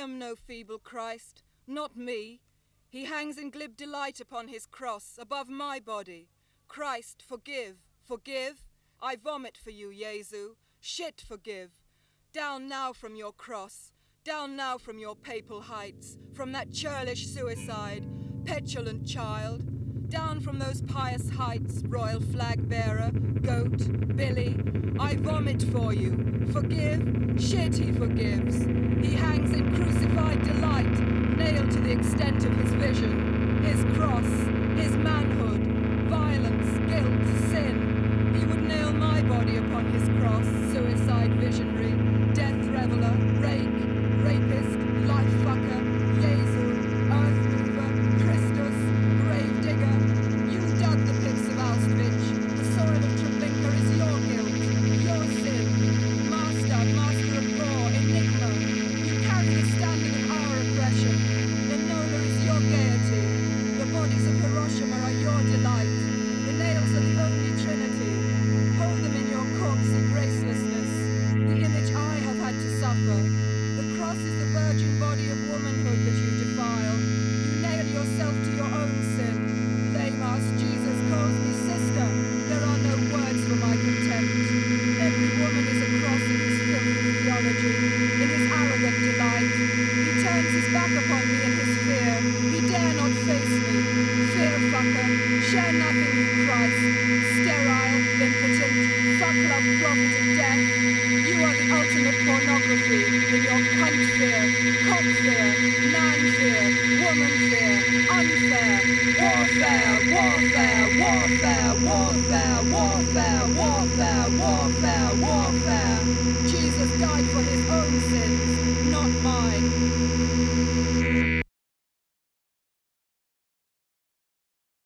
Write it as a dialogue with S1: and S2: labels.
S1: am no feeble Christ, not me. He hangs in glib delight upon his cross, above my body. Christ, forgive, forgive. I vomit for you, Jesu. Shit, forgive. Down now from your cross, down now from your papal heights, from that churlish suicide, petulant child. Down from those pious heights, royal flag bearer, goat, Billy. I vomit for you. Forgive, shit he forgives. He hangs in crucified delight, nailed to the extent of his vision, his cross, his manhood, violence, guilt, sin. He would nail my body upon his cross, suicide visionary, death reveler, rake, rapist, life fucker, Jesu, earth mover, Christus, grave digger. You dug the pits of Auschwitz. The soil of Treblinka is your guilt, your sin. Master of gore, enigma. You carry the standard of our oppression. The Nola is your gaiety. The bodies of Hiroshima are your delight. The nails are the only trinity. Hold them in your corpsey gracelessness. The image I have had to suffer. The cross is the virgin body of womanhood that you defile. You nail yourself to your own sin. Lame-ass Jesus calls me sister. There are no words for my contempt. Every woman is a cross in his filthy theology, in his arrogant delight. He turns his back upon me in his fear. He dare not face me. Fear fucker, share nothing you Christ. Sterile, impotent, fuck-love prophet of death. You are the ultimate pornography in your cunt fear, cock fear, man fear, woman fear, unfair, warfare, warfare, warfare, warfare, warfare, warfare, warfare, warfare. Jesus died for his own sins, not mine.